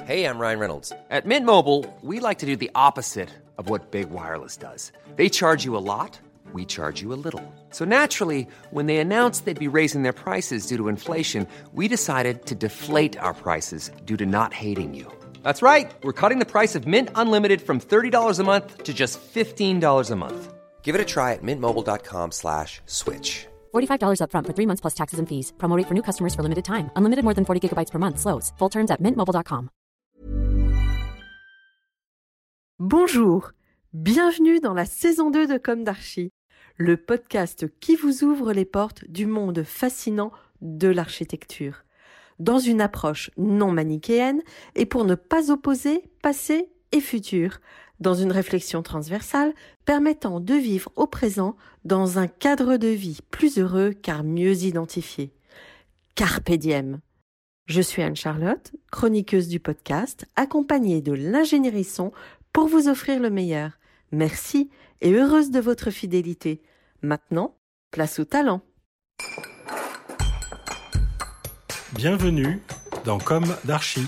Hey, I'm Ryan Reynolds. At Mint Mobile, we like to do the opposite of what Big Wireless does. They charge you a lot, we charge you a little. So naturally, when they announced they'd be raising their prices due to inflation, we decided to deflate our prices due to not hating you. That's right. We're cutting the price of Mint Unlimited from $30 a month to just $15 a month. Give it a try at mintmobile.com/switch. $45 up front for 3 months plus taxes and fees. Promo rate for new customers for limited time. Unlimited more than 40 gigabytes per month. Slows full terms at mintmobile.com. Bonjour, bienvenue dans la saison 2 de Comme d'Archi, le podcast qui vous ouvre les portes du monde fascinant de l'architecture, dans une approche non manichéenne et pour ne pas opposer passé et futur, dans une réflexion transversale permettant de vivre au présent dans un cadre de vie plus heureux car mieux identifié. Carpe diem. Je suis Anne-Charlotte, chroniqueuse du podcast, accompagnée de l'ingénierie son pour vous offrir le meilleur. Merci et heureuse de votre fidélité. Maintenant, place au talent. Bienvenue dans Comme d'Archi.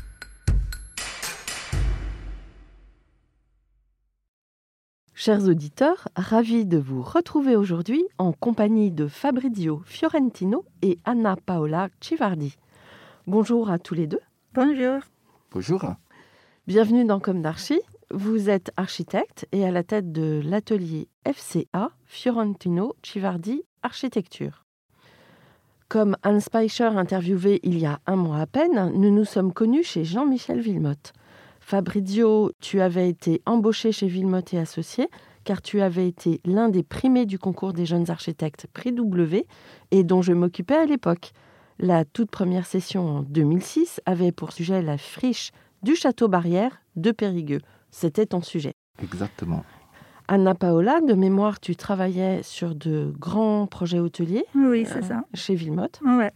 Chers auditeurs, ravis de vous retrouver aujourd'hui en compagnie de Fabrizio Fiorentino et Anna Paola Civardi. Bonjour à tous les deux. Bonjour. Bonjour. Bienvenue dans Comme d'Archi. Vous êtes architecte et à la tête de l'atelier FCA Fiorentino Civardi Architecture. Comme Hans Speicher interviewé il y a un mois à peine, nous nous sommes connus chez Jean-Michel Wilmotte. Fabrizio, tu avais été embauché chez Wilmotte et Associés car tu avais été l'un des primés du concours des jeunes architectes Prix W et dont je m'occupais à l'époque. La toute première session en 2006 avait pour sujet la friche du Château Barrière de Périgueux. C'était ton sujet. Exactement. Anna Paola, de mémoire, tu travaillais sur de grands projets hôteliers. Oui, c'est ça. Chez Wilmotte. Ouais.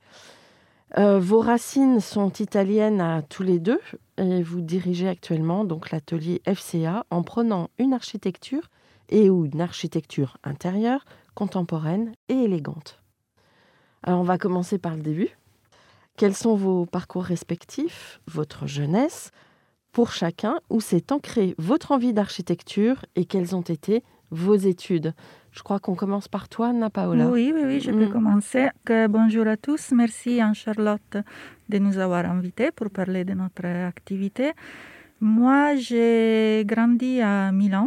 Vos racines sont italiennes à tous les deux et vous dirigez actuellement donc l'atelier FCA en prenant une architecture ou une architecture intérieure, contemporaine et élégante. Alors on va commencer par le début. Quels sont vos parcours respectifs, votre jeunesse, pour chacun, où s'est ancrée votre envie d'architecture et quelles ont été vos études? Je crois qu'on commence par toi, Anna Paola. Oui, je peux commencer. Bonjour à tous. Merci Anne-Charlotte de nous avoir invités pour parler de notre activité. Moi, j'ai grandi à Milan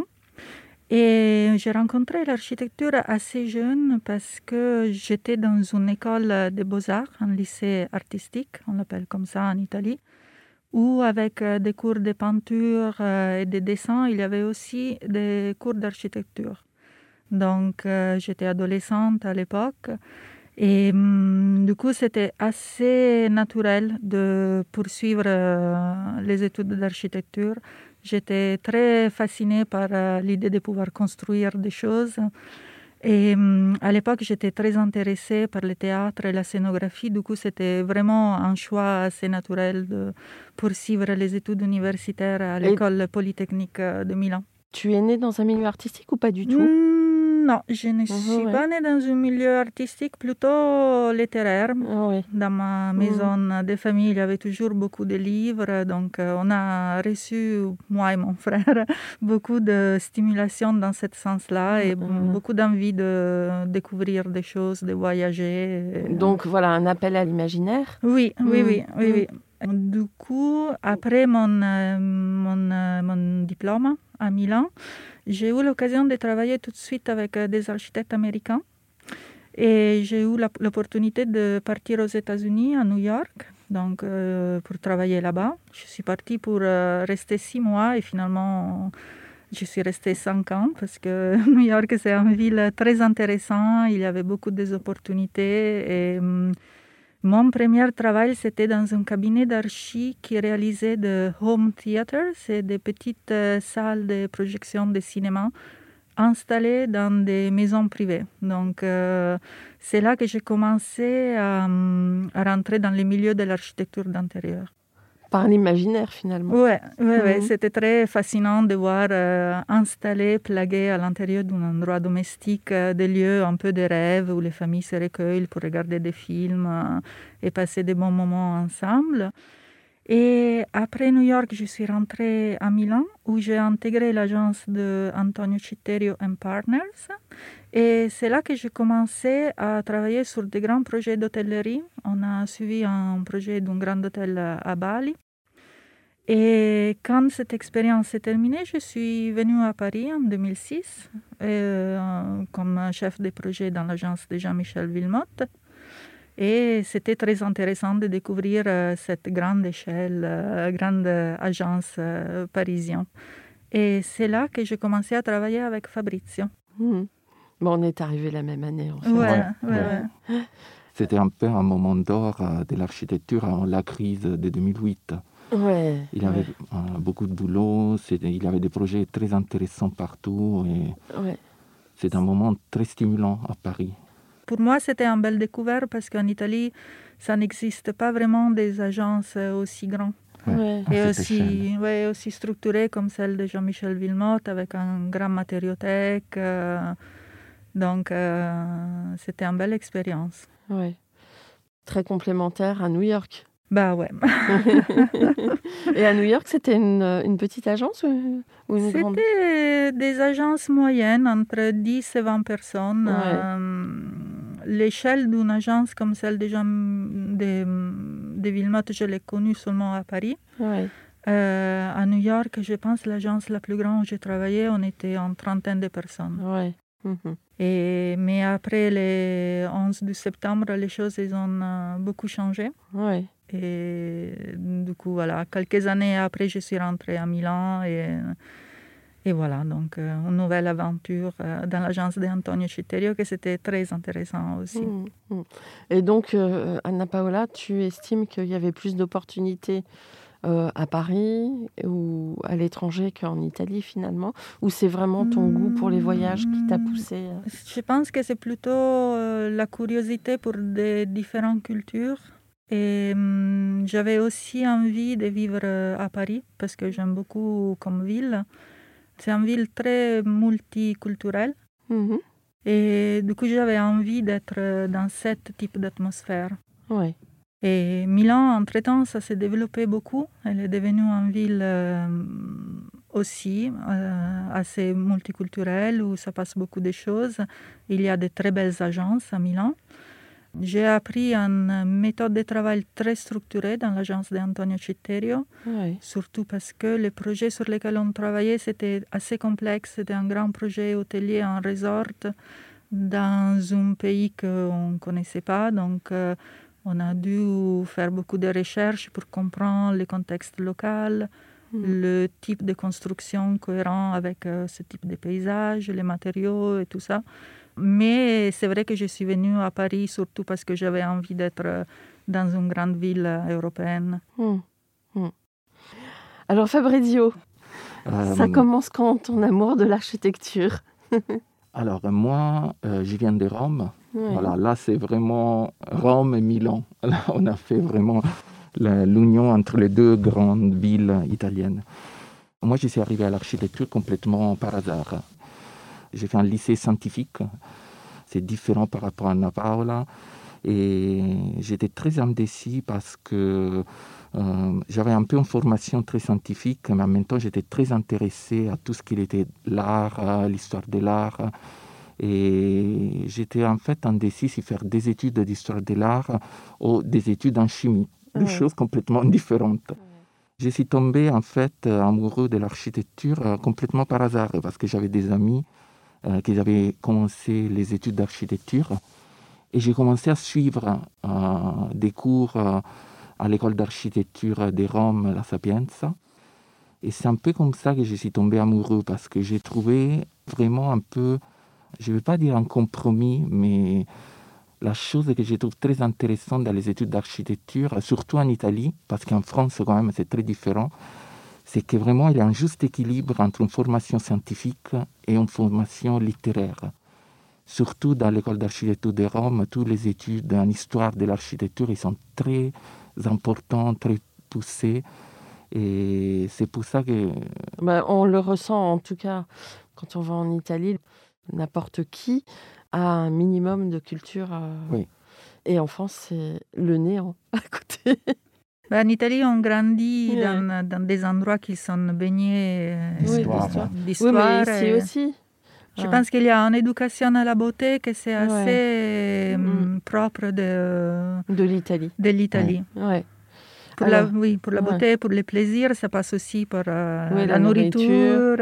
et j'ai rencontré l'architecture assez jeune parce que j'étais dans une école de beaux-arts, un lycée artistique, on l'appelle comme ça en Italie, où avec des cours de peinture et de dessin, il y avait aussi des cours d'architecture. Donc, j'étais adolescente à l'époque et du coup, c'était assez naturel de poursuivre les études d'architecture. J'étais très fascinée par l'idée de pouvoir construire des choses. Et à l'époque, j'étais très intéressée par le théâtre et la scénographie. Du coup, c'était vraiment un choix assez naturel de poursuivre les études universitaires à l'école polytechnique de Milan. Tu es née dans un milieu artistique ou pas du tout? Non, je ne suis pas née dans un milieu artistique, plutôt littéraire. Dans ma maison de famille, il y avait toujours beaucoup de livres. Donc, on a reçu, moi et mon frère, beaucoup de stimulation dans ce sens-là et beaucoup d'envie de découvrir des choses, de voyager. Donc, voilà, un appel à l'imaginaire. Oui. Du coup, après mon diplôme à Milan, j'ai eu l'occasion de travailler tout de suite avec des architectes américains et j'ai eu l'opportunité de partir aux États-Unis, à New York, donc pour travailler là-bas. Je suis partie pour rester 6 mois et finalement je suis restée 5 ans parce que New York c'est une ville très intéressante, il y avait beaucoup d'opportunités et mon premier travail, c'était dans un cabinet d'archi qui réalisait de home theater, c'est des petites salles de projection de cinéma installées dans des maisons privées. Donc, c'est là que j'ai commencé à rentrer dans le milieu de l'architecture d'intérieur. Par l'imaginaire, finalement. Oui, c'était très fascinant de voir installer, plaguer à l'intérieur d'un endroit domestique des lieux un peu de rêve où les familles se recueillent pour regarder des films et passer des bons moments ensemble. Et après New York, je suis rentrée à Milan où j'ai intégré l'agence de Antonio Citterio & Partners. Et c'est là que j'ai commencé à travailler sur des grands projets d'hôtellerie. On a suivi un projet d'un grand hôtel à Bali. Et quand cette expérience s'est terminée, je suis venue à Paris en 2006 comme chef de projet dans l'agence de Jean-Michel Wilmotte. Et c'était très intéressant de découvrir cette grande échelle, grande agence parisienne. Et c'est là que j'ai commencé à travailler avec Fabrizio. Bon, on est arrivés la même année, en fait. Ouais. C'était un peu un moment d'or de l'architecture, la crise de 2008. Ouais. Il y avait beaucoup de boulot, il y avait des projets très intéressants partout. Et c'est un moment très stimulant à Paris. Pour moi, c'était une belle découverte parce qu'en Italie, ça n'existe pas vraiment des agences aussi grandes. Et aussi structurées comme celle de Jean-Michel Wilmotte avec un grand matériothèque. Donc, c'était une belle expérience. Ouais. Très complémentaire à New York. Bah ouais. Et à New York, c'était une petite agence ou une grande? C'était des agences moyennes, entre 10 et 20 personnes. L'échelle d'une agence comme celle de Wilmotte, je l'ai connue seulement à Paris. Ouais. À New York, je pense l'agence la plus grande où j'ai travaillé, on était en trentaine de personnes. Ouais. Mais après le 11 septembre, les choses elles ont beaucoup changé. Ouais. Et du coup, voilà, quelques années après, je suis rentrée à Milan et voilà, donc une nouvelle aventure dans l'agence d'Antonio Citterio, que c'était très intéressant aussi. Et donc, Anna Paola, tu estimes qu'il y avait plus d'opportunités à Paris ou à l'étranger qu'en Italie finalement? Ou c'est vraiment ton goût pour les voyages qui t'a poussé? Je pense que c'est plutôt la curiosité pour des différentes cultures. Et j'avais aussi envie de vivre à Paris parce que j'aime beaucoup comme ville. C'est une ville très multiculturelle. Et du coup, j'avais envie d'être dans ce type d'atmosphère. Ouais. Et Milan, entre-temps, ça s'est développé beaucoup. Elle est devenue une ville aussi assez multiculturelle où ça passe beaucoup de choses. Il y a de très belles agences à Milan. J'ai appris une méthode de travail très structurée dans l'agence d'Antonio Citterio, surtout parce que les projets sur lesquels on travaillait, c'était assez complexe. C'était un grand projet hôtelier, un resort dans un pays qu'on ne connaissait pas. Donc, on a dû faire beaucoup de recherches pour comprendre le contexte local, le type de construction cohérent avec ce type de paysage, les matériaux et tout ça. Mais c'est vrai que je suis venue à Paris surtout parce que j'avais envie d'être dans une grande ville européenne. Alors Fabrizio, ça commence quand ton amour de l'architecture? Alors moi, je viens de Rome. Voilà, là, c'est vraiment Rome et Milan. Là, on a fait vraiment l'union entre les deux grandes villes italiennes. Moi, je suis arrivé à l'architecture complètement par hasard. J'ai fait un lycée scientifique. C'est différent par rapport à Anna Paola. Et j'étais très indécis parce que j'avais un peu une formation très scientifique, mais en même temps, j'étais très intéressé à tout ce qui était l'art, l'histoire de l'art. Et j'étais en fait indécis si faire des études d'histoire de l'art ou des études en chimie, deux choses complètement différentes. Je suis tombé en fait amoureux de l'architecture complètement par hasard parce que j'avais des amis qui avaient commencé les études d'architecture et j'ai commencé à suivre des cours à l'école d'architecture de Rome, la Sapienza. Et c'est un peu comme ça que je suis tombé amoureux parce que j'ai trouvé vraiment un peu, je ne vais pas dire un compromis, mais la chose que je trouve très intéressante dans les études d'architecture, surtout en Italie, parce qu'en France quand même c'est très différent, c'est que vraiment il y a un juste équilibre entre une formation scientifique et une formation littéraire. Surtout dans l'école d'architecture de Rome, toutes les études en histoire de l'architecture, ils sont très importants, très poussés. Et c'est pour ça que... on le ressent en tout cas quand on va en Italie. N'importe qui a un minimum de culture. Et en France, c'est le néant à côté. En Italie, on grandit dans des endroits qui sont baignés d'histoire. Oui, mais ici aussi. Je pense qu'il y a une éducation à la beauté que c'est assez propre de l'Italie. De l'Italie. Ouais. Pour la beauté, pour les plaisirs, ça passe aussi par la nourriture,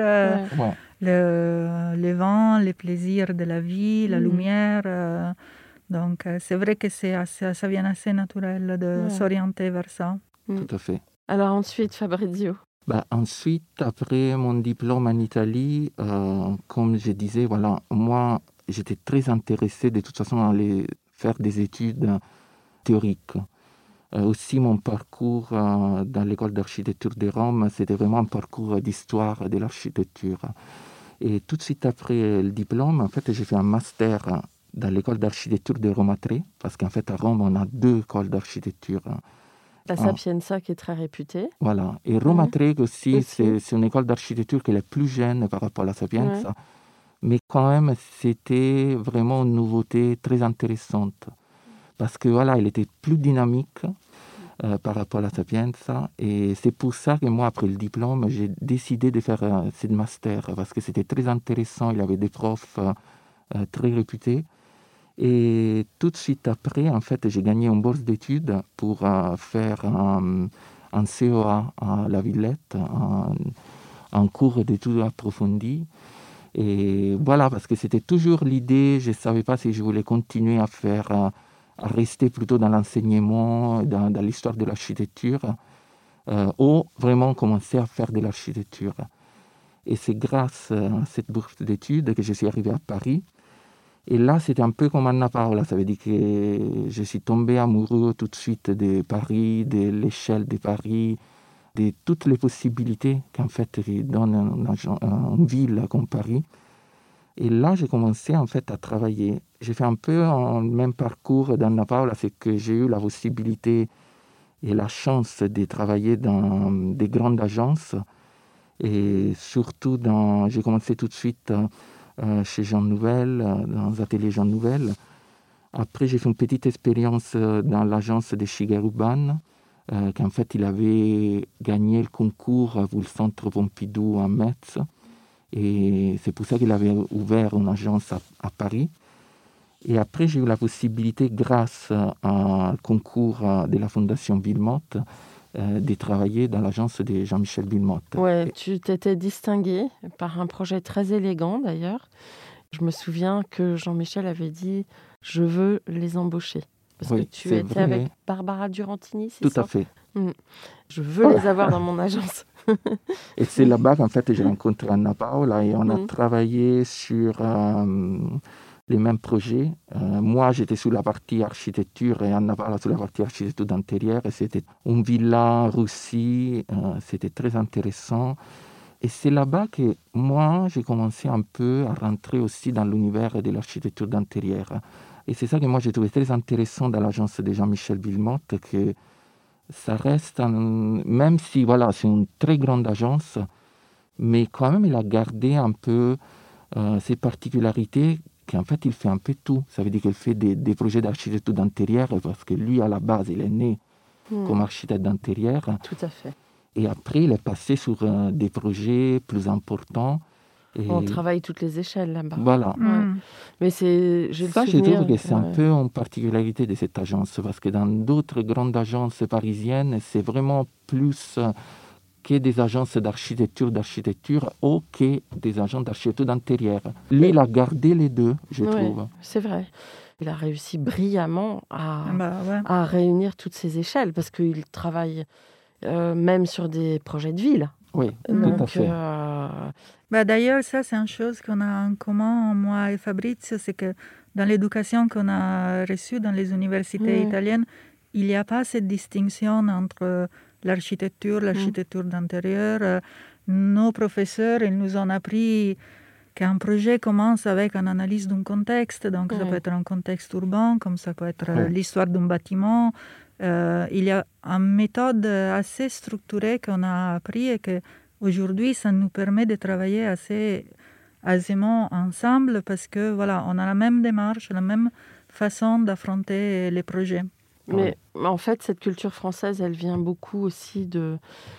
le vent, les plaisirs de la vie, la lumière. Donc, c'est vrai que ça vient assez naturel de s'orienter vers ça. Tout à fait. Alors ensuite, Fabrizio. Ensuite, après mon diplôme en Italie, comme je disais, voilà, moi, j'étais très intéressé de toute façon à aller faire des études théoriques. Aussi, mon parcours dans l'école d'architecture de Rome, c'était vraiment un parcours d'histoire de l'architecture. Et tout de suite après le diplôme, en fait, j'ai fait un master dans l'école d'architecture de Roma 3, parce qu'en fait, à Rome, on a 2 écoles d'architecture. La Sapienza qui est très réputée. Voilà. Et Roma 3 aussi, c'est une école d'architecture qui est la plus jeune par rapport à la Sapienza. Ouais. Mais quand même, c'était vraiment une nouveauté très intéressante. Parce que voilà, elle était plus dynamique par rapport à la Sapienza. Et c'est pour ça que moi, après le diplôme, j'ai décidé de faire ce master. Parce que c'était très intéressant. Il y avait des profs très réputés. Et tout de suite après, en fait, j'ai gagné une bourse d'études pour faire un CEA à La Villette, un cours d'études approfondies. Et voilà, parce que c'était toujours l'idée, je ne savais pas si je voulais continuer à rester plutôt dans l'enseignement, dans l'histoire de l'architecture, ou vraiment commencer à faire de l'architecture. Et c'est grâce à cette bourse d'études que je suis arrivé à Paris. Et là, c'était un peu comme Anna Paola, ça veut dire que je suis tombé amoureux tout de suite de Paris, de l'échelle de Paris, de toutes les possibilités qu'en fait donne une ville comme Paris. Et là, j'ai commencé en fait à travailler. J'ai fait un peu le même parcours d'Anna Paola, c'est que j'ai eu la possibilité et la chance de travailler dans des grandes agences. Et surtout, j'ai commencé tout de suite chez Jean Nouvel, dans l'atelier Jean Nouvel. Après, j'ai fait une petite expérience dans l'agence de Shigeru Ban, qu'en fait, il avait gagné le concours pour le Centre Pompidou à Metz. Et c'est pour ça qu'il avait ouvert une agence à Paris. Et après, j'ai eu la possibilité, grâce au concours de la Fondation Wilmotte, de travailler dans l'agence de Jean-Michel Wilmotte. Ouais, tu t'étais distingué par un projet très élégant d'ailleurs. Je me souviens que Jean-Michel avait dit « Je veux les embaucher ». Parce que tu étais avec Barbara Durantini, c'est ça ? Tout à fait. Je veux les avoir dans mon agence. Et c'est là-bas qu'en fait j'ai rencontré Anna Paola et on a travaillé sur les mêmes projets. Moi, j'étais sur la partie architecture et Anna Paola sur la partie architecture d'intérieur. Et c'était une villa russie, c'était très intéressant. Et c'est là-bas que moi, j'ai commencé un peu à rentrer aussi dans l'univers de l'architecture d'intérieur. Et c'est ça que moi, j'ai trouvé très intéressant dans l'agence de Jean-Michel Wilmotte, que ça reste, même si voilà, c'est une très grande agence, mais quand même, il a gardé un peu ses particularités, qu'en fait, il fait un peu tout. Ça veut dire qu'il fait des projets d'architecture d'intérieur, parce que lui, à la base, il est né comme architecte d'intérieur. Tout à fait. Et après, il est passé sur des projets plus importants. Et on travaille toutes les échelles là-bas. Voilà. Ouais. Mais j'ai ça, je trouve que c'est un peu une particularité de cette agence, parce que dans d'autres grandes agences parisiennes, c'est vraiment plus que des agences d'architecture ou que des agences d'architecture d'intérieur. Lui, il a gardé les deux, je trouve. C'est vrai. Il a réussi brillamment à réunir toutes ces échelles, parce qu'il travaille même sur des projets de ville. Oui, donc, tout à fait. D'ailleurs, ça, c'est une chose qu'on a en commun, moi et Fabrizio, c'est que dans l'éducation qu'on a reçue dans les universités italiennes, il n'y a pas cette distinction entre l'architecture d'intérieur. Nos professeurs, ils nous ont appris qu'un projet commence avec une analyse d'un contexte. Donc, ça peut être un contexte urbain, comme ça peut être l'histoire d'un bâtiment. Il y a une méthode assez structurée qu'on a appris et qu'aujourd'hui, ça nous permet de travailler assez aisément ensemble parce que voilà, on a la même démarche, la même façon d'affronter les projets. Mais en fait, cette culture française, elle vient beaucoup aussi de,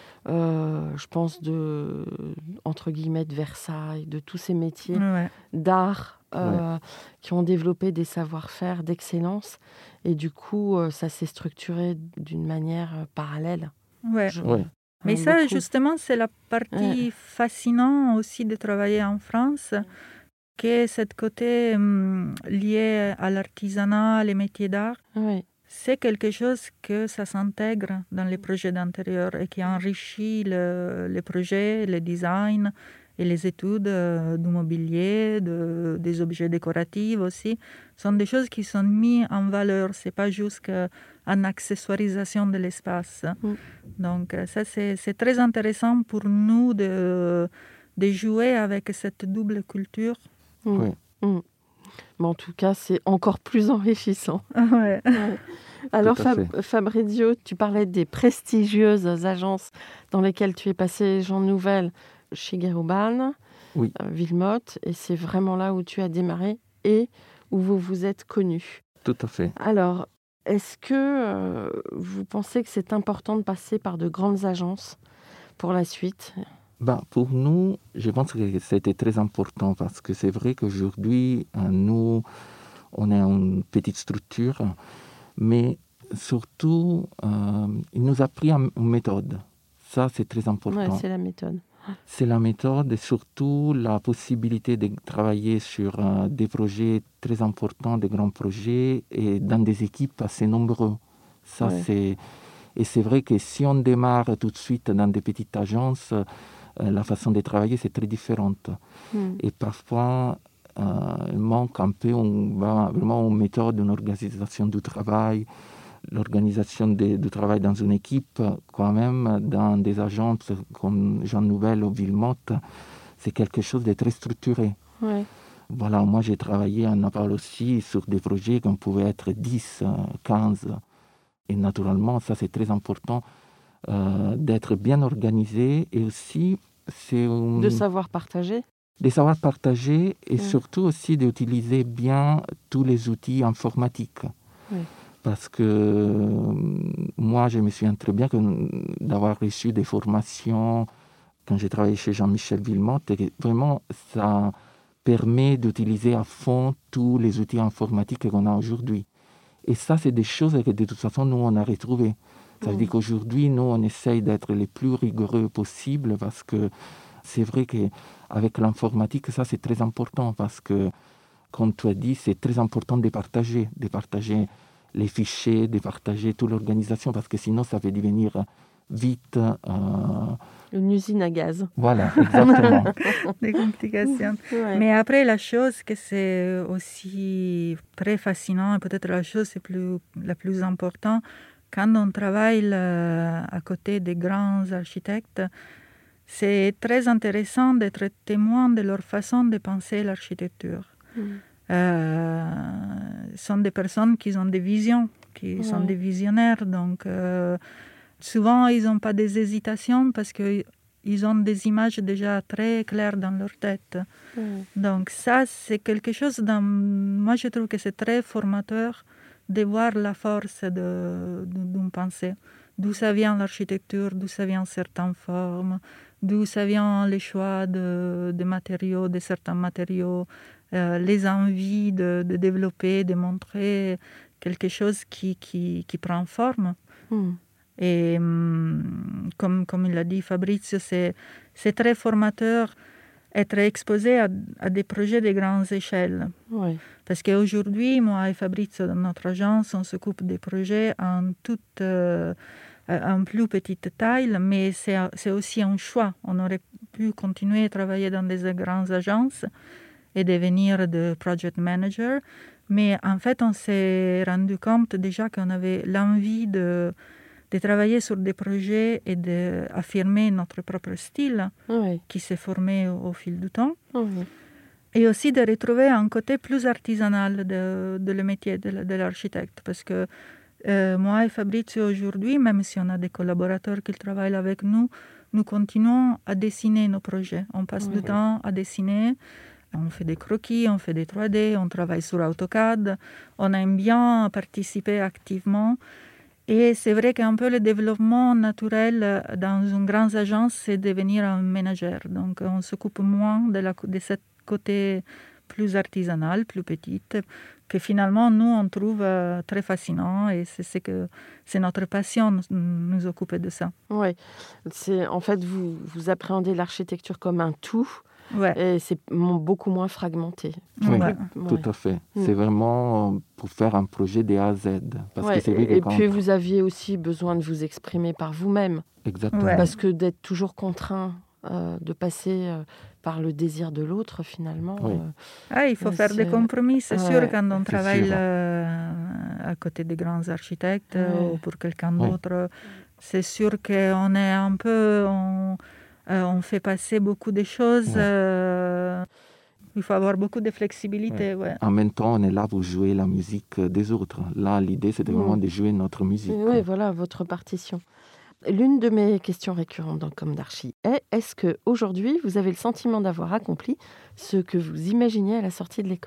je pense, entre guillemets, de Versailles, de tous ces métiers d'art qui ont développé des savoir-faire d'excellence. Et du coup, ça s'est structuré d'une manière parallèle. Mais ça, justement, c'est la partie fascinante aussi de travailler en France, que ce côté lié à l'artisanat, les métiers d'art. C'est quelque chose que ça s'intègre dans les projets d'intérieur et qui enrichit les projets, le design et les études du mobilier, des objets décoratifs aussi. Ce sont des choses qui sont mises en valeur. Ce n'est pas juste une accessoirisation de l'espace. Donc ça, c'est très intéressant pour nous de jouer avec cette double culture. Mais en tout cas, c'est encore plus enrichissant. Alors, Fabrizio, tu parlais des prestigieuses agences dans lesquelles tu es passé, Jean Nouvel, Shigeru Ban, Villemotte, et c'est vraiment là où tu as démarré et où vous vous êtes connus. Tout à fait. Alors, est-ce que vous pensez que c'est important de passer par de grandes agences pour la suite ? Pour nous, je pense que c'était très important parce que c'est vrai qu'aujourd'hui, nous, on est une petite structure, mais surtout, il nous a pris une méthode. Ça, c'est très important. C'est la méthode. C'est la méthode et surtout la possibilité de travailler sur des projets très importants, des grands projets et dans des équipes assez nombreuses. Ça, Et c'est vrai que si on démarre tout de suite dans des petites agences, la façon de travailler, c'est très différente. Et parfois, il manque un peu vraiment une méthode, une organisation du travail, l'organisation du travail dans une équipe, quand même, dans des agences comme Jean Nouvel ou Villemotte, c'est quelque chose de très structuré. Voilà, moi j'ai travaillé à Naples aussi sur des projets qui pouvaient être 10, 15. Et naturellement, ça c'est très important d'être bien organisé et aussi de savoir partager. De savoir partager et surtout aussi d'utiliser bien tous les outils informatiques. Parce que moi, je me souviens très bien d'avoir reçu des formations quand j'ai travaillé chez Jean-Michel Villemotte. Et vraiment, ça permet d'utiliser à fond tous les outils informatiques qu'on a aujourd'hui. Et ça, c'est des choses que de toute façon, nous, on a retrouvées. Ça veut dire qu'aujourd'hui, nous, on essaye d'être les plus rigoureux possible parce que c'est vrai qu'avec l'informatique, ça, c'est très important parce que, comme tu as dit, c'est très important de partager les fichiers, de partager toute l'organisation parce que sinon, ça va devenir vite... une usine à gaz. Voilà, exactement. Des complications. Mais après, la chose que c'est aussi très fascinant, et peut-être la chose la plus importante, quand on travaille à côté des grands architectes, c'est très intéressant d'être témoin de leur façon de penser l'architecture. Ce sont des personnes qui ont des visions, qui sont des visionnaires. Donc, souvent, ils n'ont pas des hésitations parce qu'ils ont des images déjà très claires dans leur tête. Donc, ça, c'est quelque chose moi, je trouve que c'est très formateur de voir la force d'une pensée. D'où ça vient l'architecture, d'où ça vient certaines formes, d'où ça vient les choix de matériaux, de certains matériaux, les envies de développer, de montrer quelque chose qui prend forme. Et comme il l'a dit Fabrizio, c'est très formateur être exposé à des projets de grandes échelles. Parce qu'aujourd'hui, moi et Fabrizio, dans notre agence, on s'occupe des projets en plus petite taille, mais c'est aussi un choix. On aurait pu continuer à travailler dans des grandes agences et devenir de project manager, mais en fait, on s'est rendu compte déjà qu'on avait l'envie de travailler sur des projets et d'affirmer notre propre style qui s'est formé au fil du temps. Et aussi de retrouver un côté plus artisanal de le métier de l'architecte. Parce que moi et Fabrizio aujourd'hui, même si on a des collaborateurs qui travaillent avec nous, nous continuons à dessiner nos projets. On passe du temps à dessiner, On fait des croquis, on fait des 3D, on travaille sur AutoCAD. On aime bien participer activement. Et c'est vrai qu'un peu le développement naturel dans une grande agence, c'est devenir un manager. Donc, on s'occupe moins de ce côté plus artisanal, plus petite, que finalement, nous, on trouve très fascinant. Et c'est notre passion, nous occuper de ça. Oui, en fait, vous appréhendez l'architecture comme un tout. Ouais. Et c'est beaucoup moins fragmenté. Oui, Ouais. tout à fait. C'est vraiment pour faire un projet de A à Z. Parce que c'est vrai que puis vous aviez aussi besoin de vous exprimer par vous-même. Exactement. Ouais. Parce que d'être toujours contraint de passer par le désir de l'autre, finalement. Oui. Il faut faire des compromis, c'est sûr, quand on travaille à côté des grands architectes ou pour quelqu'un d'autre. C'est sûr qu'on est un peu... on fait passer beaucoup de choses. Il faut avoir beaucoup de flexibilité. Ouais. En même temps, on est là pour jouer la musique des autres. Là, l'idée, c'était vraiment de jouer notre musique. Oui, voilà, votre partition. L'une de mes questions récurrentes dans Comme d'Archi est-ce qu'aujourd'hui, vous avez le sentiment d'avoir accompli ce que vous imaginiez à la sortie de l'école ?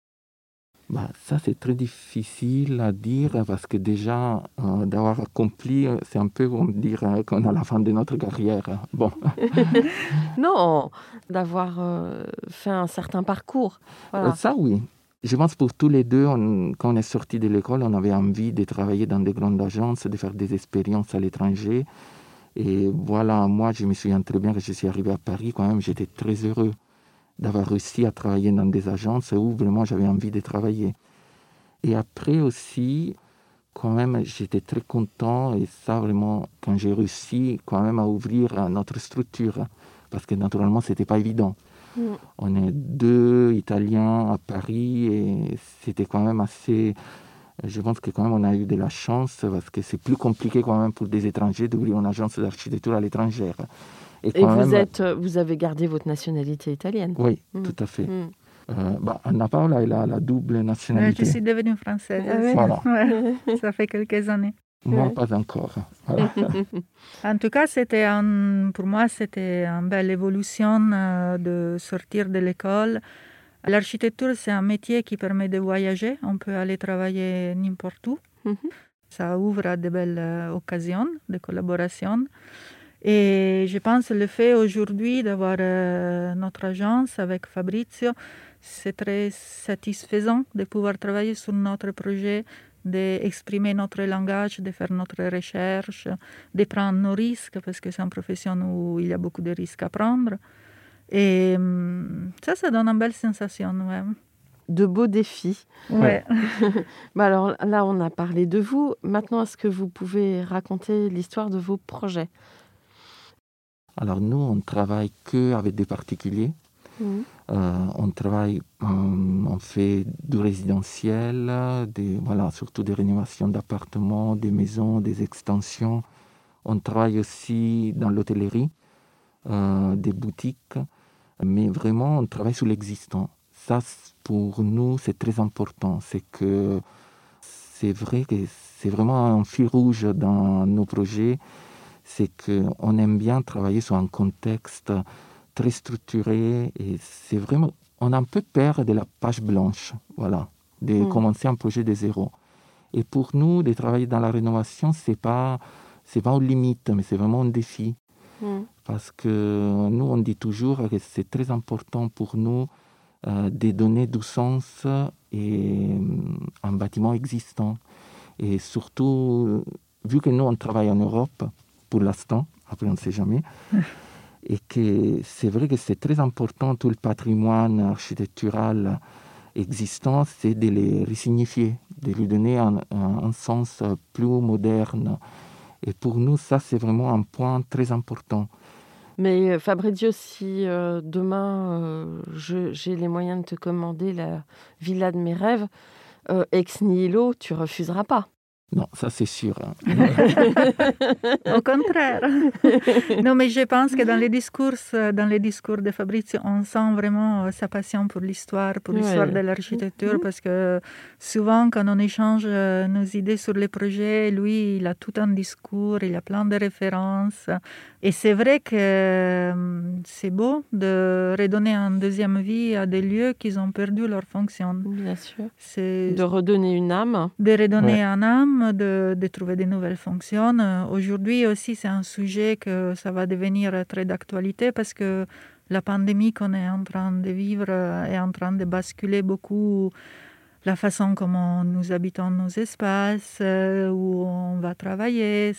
Ça, c'est très difficile à dire parce que déjà, d'avoir accompli, c'est un peu comme dire qu'on est à la fin de notre carrière. Bon. Non, d'avoir fait un certain parcours. Voilà. Ça, oui. Je pense pour tous les deux, quand on est sortis de l'école, on avait envie de travailler dans des grandes agences, de faire des expériences à l'étranger. Et voilà, moi, je me souviens très bien que je suis arrivé à Paris, quand même, j'étais très heureux d'avoir réussi à travailler dans des agences où vraiment j'avais envie de travailler. Et après aussi, quand même, j'étais très content, et ça vraiment, quand j'ai réussi quand même à ouvrir notre structure, parce que naturellement, ce n'était pas évident. On est 2 Italiens à Paris et c'était quand même assez... Je pense que quand même on a eu de la chance parce que c'est plus compliqué quand même pour des étrangers d'ouvrir une agence d'architecture à l'étranger. Et vous avez gardé votre nationalité italienne ? Oui, tout à fait. Anna Paola, elle a la double nationalité. Je suis devenue française. Voilà. Ouais, ça fait quelques années. Moi, pas encore. Voilà. En tout cas, pour moi, c'était une belle évolution de sortir de l'école. L'architecture, c'est un métier qui permet de voyager. On peut aller travailler n'importe où. Ça ouvre à de belles occasions de collaboration. Et je pense que le fait aujourd'hui d'avoir notre agence avec Fabrizio, c'est très satisfaisant de pouvoir travailler sur notre projet, d'exprimer notre langage, de faire notre recherche, de prendre nos risques, parce que c'est une profession où il y a beaucoup de risques à prendre. Et ça donne une belle sensation. Ouais. De beaux défis. Ouais. Alors là, on a parlé de vous. Maintenant, est-ce que vous pouvez raconter l'histoire de vos projets ? Alors nous, on ne travaille qu'avec des particuliers. On fait du résidentiel, surtout des rénovations d'appartements, des maisons, des extensions. On travaille aussi dans l'hôtellerie, des boutiques, mais vraiment on travaille sur l'existant. Ça, pour nous, c'est très important. C'est vrai que c'est vraiment un fil rouge dans nos projets. C'est qu'on aime bien travailler sur un contexte très structuré et c'est vraiment, on a un peu peur de la page blanche, de commencer un projet de zéro. Et pour nous, de travailler dans la rénovation, c'est pas une limite, mais c'est vraiment un défi. Parce que nous, on dit toujours que c'est très important pour nous de donner du sens à un bâtiment existant. Et surtout, vu que nous, on travaille en Europe, pour l'instant, après on ne sait jamais, et que c'est vrai que c'est très important, tout le patrimoine architectural existant, c'est de les resignifier, de lui donner un sens plus moderne. Et pour nous, ça, c'est vraiment un point très important. Mais Fabrizio, si demain, j'ai les moyens de te commander la villa de mes rêves, ex nihilo, tu refuseras pas. Non, ça c'est sûr. Au contraire. Non, mais je pense que dans les discours de Fabrizio, on sent vraiment sa passion pour l'histoire de l'architecture, parce que souvent, quand on échange nos idées sur les projets, lui, il a tout un discours, il a plein de références. Et c'est vrai que c'est beau de redonner une deuxième vie à des lieux qui ont perdu leur fonction. Bien sûr. C'est de redonner une âme. De redonner une âme, de trouver de nouvelles fonctions. Aujourd'hui aussi, c'est un sujet que ça va devenir très d'actualité, parce que la pandémie qu'on est en train de vivre est en train de basculer beaucoup la façon comment nous habitons nos espaces, où on va travailler.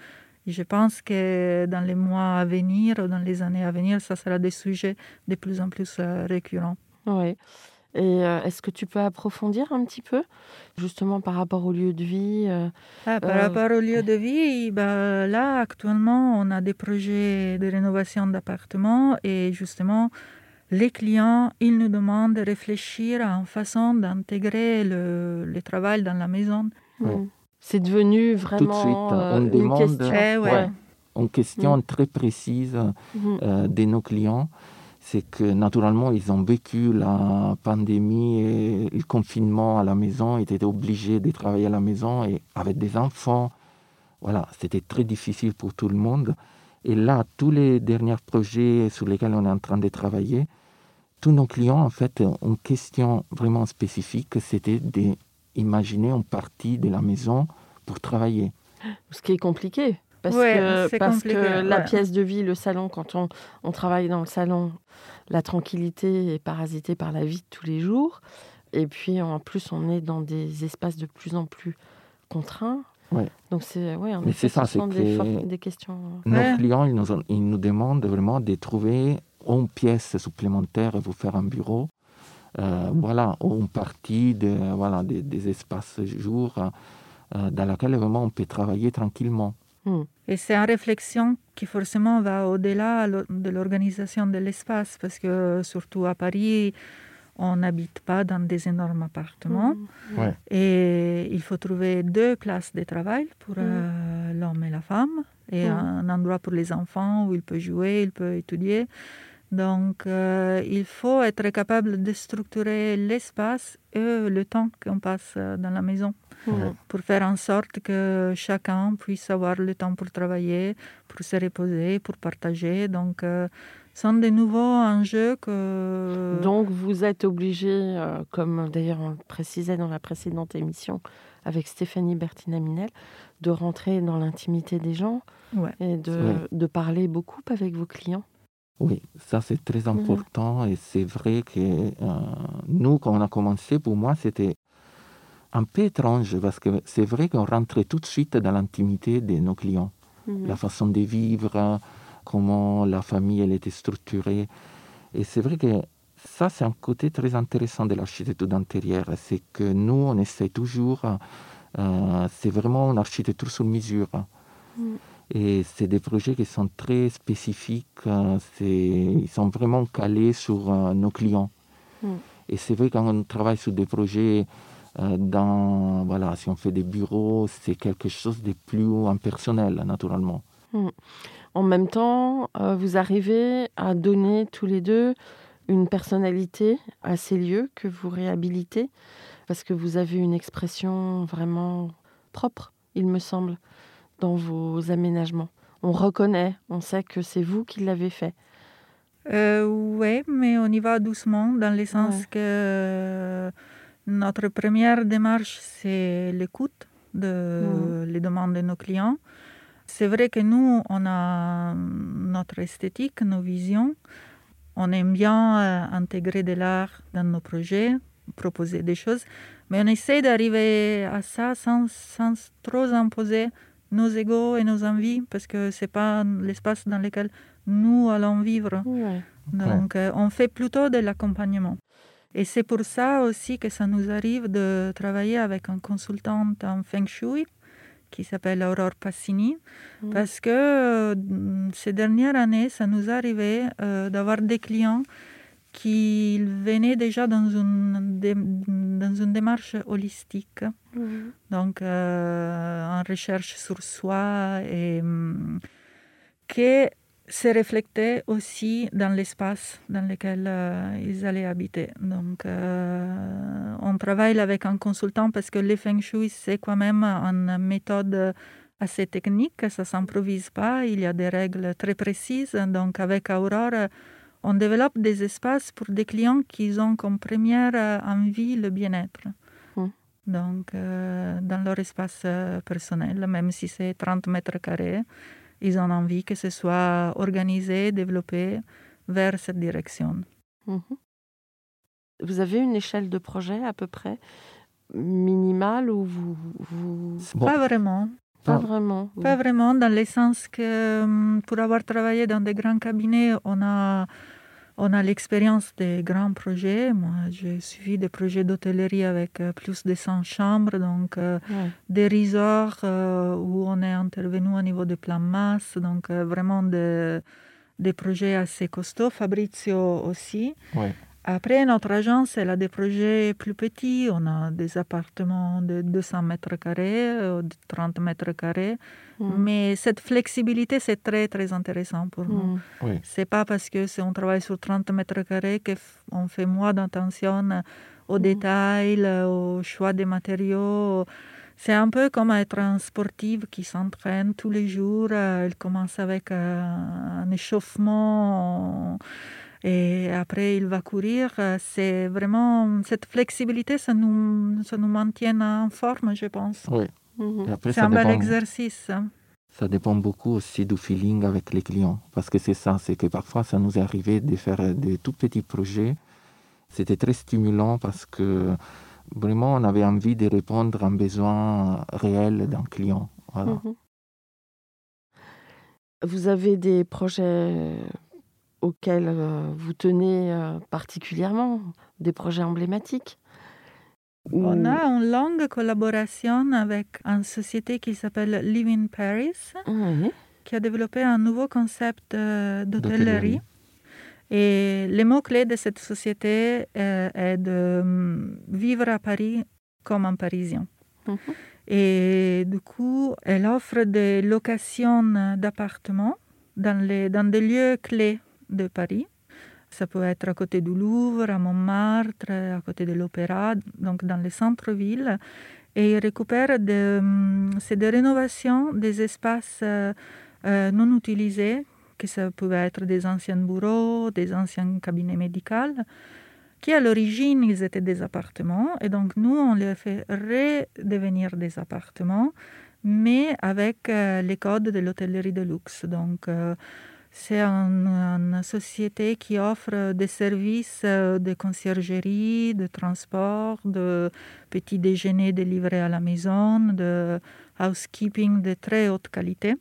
Je pense que dans les mois à venir, ou dans les années à venir, ça sera des sujets de plus en plus récurrents. Oui. Et est-ce que tu peux approfondir un petit peu, justement par rapport au lieu de vie Par rapport au lieu de vie, là, actuellement, on a des projets de rénovation d'appartements, et justement, les clients, ils nous demandent de réfléchir à une façon d'intégrer le travail dans la maison. Ouais. C'est devenu vraiment tout de suite, on une demande question. Une question très précise de nos clients. C'est que naturellement, ils ont vécu la pandémie et le confinement à la maison. Ils étaient obligés de travailler à la maison et avec des enfants. Voilà, c'était très difficile pour tout le monde. Et là, tous les derniers projets sur lesquels on est en train de travailler, tous nos clients, en fait, ont une question vraiment spécifique. C'était d'imaginer une partie de la maison pour travailler. Ce qui est compliqué. Parce que la pièce de vie, le salon, quand on travaille dans le salon, la tranquillité est parasitée par la vie de tous les jours. Et puis, en plus, on est dans des espaces de plus en plus contraints. Ouais. Donc, c'est des questions. Nos clients, ils nous demandent vraiment de trouver une pièce supplémentaire pour faire un bureau. Ou une partie des espaces jours dans laquelle vraiment on peut travailler tranquillement. Et c'est une réflexion qui forcément va au-delà de l'organisation de l'espace, parce que surtout à Paris, on n'habite pas dans des énormes appartements. Et il faut trouver 2 places de travail pour l'homme et la femme, et un endroit pour les enfants où il peut jouer, il peut étudier. Donc, il faut être capable de structurer l'espace et le temps qu'on passe dans la maison pour faire en sorte que chacun puisse avoir le temps pour travailler, pour se reposer, pour partager. Donc, ce sont de nouveaux enjeux que... Donc, vous êtes obligé, comme d'ailleurs on le précisait dans la précédente émission avec Stéphanie Bertina-Minel, de rentrer dans l'intimité des gens et de parler beaucoup avec vos clients. Oui, ça c'est très important et c'est vrai que nous, quand on a commencé, pour moi, c'était un peu étrange parce que c'est vrai qu'on rentrait tout de suite dans l'intimité de nos clients. La façon de vivre, comment la famille elle était structurée. Et c'est vrai que ça, c'est un côté très intéressant de l'architecture d'intérieur. C'est que nous, on essaie toujours, c'est vraiment une architecture sur mesure. Et c'est des projets qui sont très spécifiques, ils sont vraiment calés sur nos clients. Et c'est vrai quand on travaille sur des projets, si on fait des bureaux, c'est quelque chose de plus impersonnel, naturellement. En même temps, vous arrivez à donner tous les deux une personnalité à ces lieux que vous réhabilitez, parce que vous avez une expression vraiment propre, il me semble, dans vos aménagements. On reconnaît, on sait que c'est vous qui l'avez fait. Oui, mais on y va doucement, dans le sens que notre première démarche, c'est l'écoute les demandes de nos clients. C'est vrai que nous, on a notre esthétique, nos visions. On aime bien intégrer de l'art dans nos projets, proposer des choses, mais on essaie d'arriver à ça sans trop imposer nos égos et nos envies, parce que ce n'est pas l'espace dans lequel nous allons vivre. Donc, on fait plutôt de l'accompagnement. Et c'est pour ça aussi que ça nous arrive de travailler avec un consultant en Feng Shui qui s'appelle Aurore Passini, parce que ces dernières années, ça nous arrivait d'avoir des clients qu'il venait déjà dans une démarche holistique, donc en recherche sur soi, et que se reflétait aussi dans l'espace dans lequel ils allaient habiter. Donc, on travaille avec un consultant parce que le Feng Shui, c'est quand même une méthode assez technique, ça ne s'improvise pas, il y a des règles très précises. Donc, avec Aurore, on développe des espaces pour des clients qui ont comme première envie le bien-être. Donc, dans leur espace personnel, même si c'est 30 mètres carrés, ils ont envie que ce soit organisé, développé vers cette direction. Vous avez une échelle de projet à peu près minimale ou vous... Bon. Pas vraiment. Pas vraiment. Oui. Pas vraiment, dans le sens que pour avoir travaillé dans des grands cabinets, on a l'expérience des grands projets. Moi, j'ai suivi des projets d'hôtellerie avec plus de 100 chambres, donc des resorts où on est intervenu au niveau de plan masse, donc vraiment des projets assez costauds. Fabrizio aussi. Ouais. Après, notre agence, elle a des projets plus petits. On a des appartements de 200 mètres carrés, de 30 mètres carrés. Mais cette flexibilité, c'est très, très intéressant pour nous. Oui. C'est pas parce que si on travaille sur 30 mètres carrés qu'on fait moins d'attention aux détails, au choix des matériaux. C'est un peu comme être un sportif qui s'entraîne tous les jours. Il commence avec un échauffement... Et après, il va courir. C'est vraiment cette flexibilité, ça nous maintient en forme, je pense. Oui. Et après, c'est un bel exercice. Ça dépend beaucoup aussi du feeling avec les clients. Parce que c'est ça, c'est que parfois, ça nous est arrivé de faire des tout petits projets. C'était très stimulant parce que vraiment, on avait envie de répondre à un besoin réel d'un client. Voilà. Vous avez des projets auxquels vous tenez particulièrement, des projets emblématiques? On a une longue collaboration avec une société qui s'appelle Live in Paris, qui a développé un nouveau concept d'hôtellerie. Et le mot-clé de cette société est de vivre à Paris comme un Parisien. Et du coup, elle offre des locations d'appartements dans des lieux clés de Paris. Ça peut être à côté du Louvre, à Montmartre, à côté de l'Opéra, donc dans le centre-ville. Et il récupère c'est des rénovations des espaces non utilisés, que ça pouvait être des anciens bureaux, des anciens cabinets médicaux, qui à l'origine, ils étaient des appartements. Et donc, nous, on les fait redevenir des appartements, mais avec les codes de l'hôtellerie de luxe. Donc, c'est une société qui offre des services de conciergerie, de transport, de petits déjeuners délivrés à la maison, de housekeeping de très haute qualité.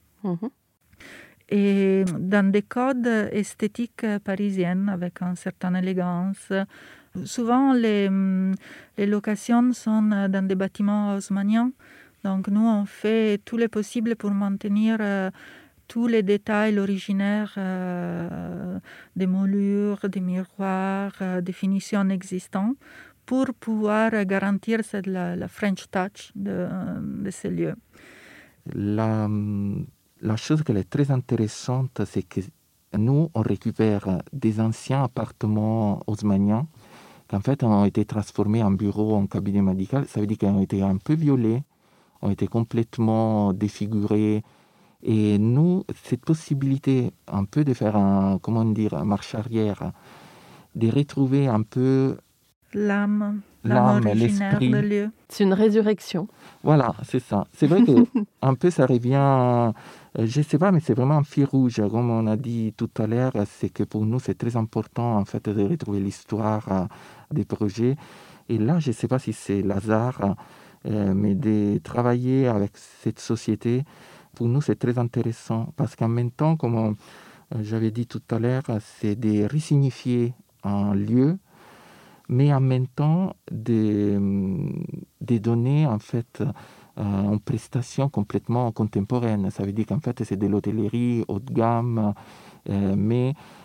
Et dans des codes esthétiques parisiennes avec une certaine élégance. Souvent, les locations sont dans des bâtiments haussmanniens. Donc, nous, on fait tout le possible pour maintenir tous les détails originaires des moulures, des miroirs, des finitions existantes pour pouvoir garantir la French touch de ces lieux. La chose qui est très intéressante, c'est que nous, on récupère des anciens appartements haussmanniens qui en fait ont été transformés en bureaux, en cabinet médical. Ça veut dire qu'ils ont été un peu violés, ont été complètement défigurés. Et nous, cette possibilité un peu de faire un marche arrière, de retrouver un peu l'âme originaire du lieu. C'est une résurrection. Voilà, c'est ça. C'est vrai que un peu ça revient, je ne sais pas, mais c'est vraiment un fil rouge. Comme on a dit tout à l'heure, c'est que pour nous, c'est très important en fait de retrouver l'histoire des projets. Et là, je ne sais pas si c'est l'hasard, mais de travailler avec cette société, pour nous, c'est très intéressant parce qu'en même temps, comme j'avais dit tout à l'heure, c'est de resignifier un lieu, mais en même temps de donner en fait une prestation complètement contemporaine. Ça veut dire qu'en fait, c'est de l'hôtellerie haut de gamme, mais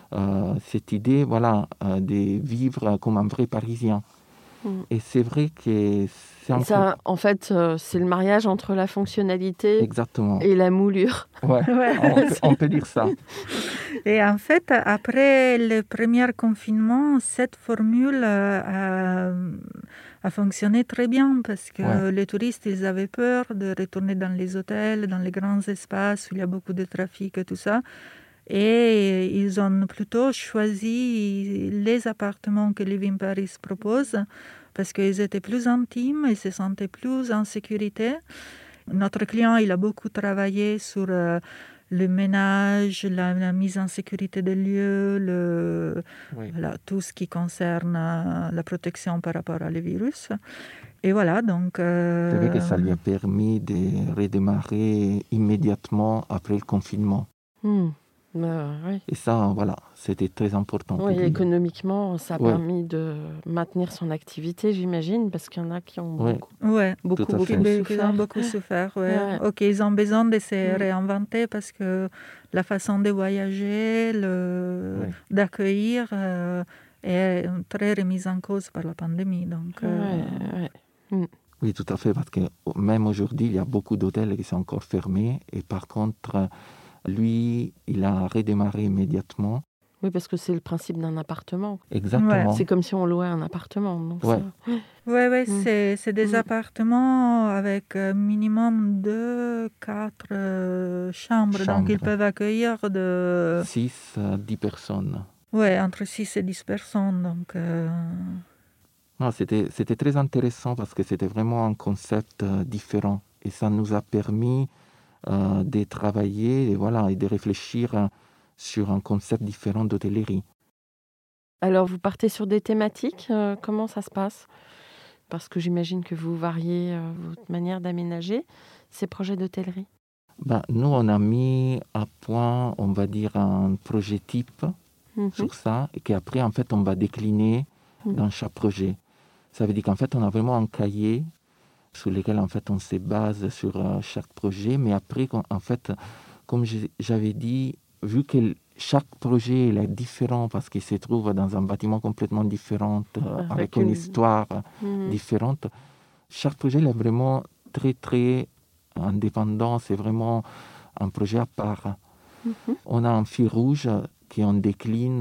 cette idée de vivre comme un vrai Parisien. Et c'est vrai que c'est ça, en fait, c'est le mariage entre la fonctionnalité Exactement. et la moulure. Ouais, on peut dire ça. Et en fait, après le premier confinement, cette formule a fonctionné très bien parce que les touristes, ils avaient peur de retourner dans les hôtels, dans les grands espaces où il y a beaucoup de trafic et tout ça. Et ils ont plutôt choisi les appartements que Living Paris propose parce qu'ils étaient plus intimes, ils se sentaient plus en sécurité. Notre client, il a beaucoup travaillé sur le ménage, la mise en sécurité des lieux, tout ce qui concerne la protection par rapport à les virus. Et voilà, donc... C'est vrai que ça lui a permis de redémarrer immédiatement après le confinement. Oui. Et ça, c'était très important. Oui, économiquement, ça a permis de maintenir son activité, j'imagine, parce qu'il y en a qui ont beaucoup souffert. Ok, ils ont besoin de se réinventer parce que la façon de voyager, d'accueillir est très remise en cause par la pandémie. Donc, Oui, tout à fait, parce que même aujourd'hui, il y a beaucoup d'hôtels qui sont encore fermés. Et par contre... Lui, il a redémarré immédiatement. Oui, parce que c'est le principe d'un appartement. Exactement. C'est comme si on louait un appartement. Oui, c'est des appartements avec minimum 2-4 chambres. Donc, ils peuvent accueillir de... 6 à 10 personnes. Oui, entre 6 et 10 personnes. Donc, Non, c'était très intéressant parce que c'était vraiment un concept différent. Et ça nous a permis... de travailler et de réfléchir sur un concept différent d'hôtellerie. Alors, vous partez sur des thématiques, comment ça se passe ? Parce que j'imagine que vous variez votre manière d'aménager ces projets d'hôtellerie. Nous, on a mis à point, on va dire, un projet type sur ça, et qu'après, en fait, on va décliner dans chaque projet. Ça veut dire qu'en fait, on a vraiment un cahier sur lesquels en fait on se base sur chaque projet, mais après en fait, comme j'avais dit, vu que chaque projet est différent parce qu'il se trouve dans un bâtiment complètement différent, avec une histoire différente, chaque projet est vraiment très très indépendant, c'est vraiment un projet à part. On a un fil rouge qu'on décline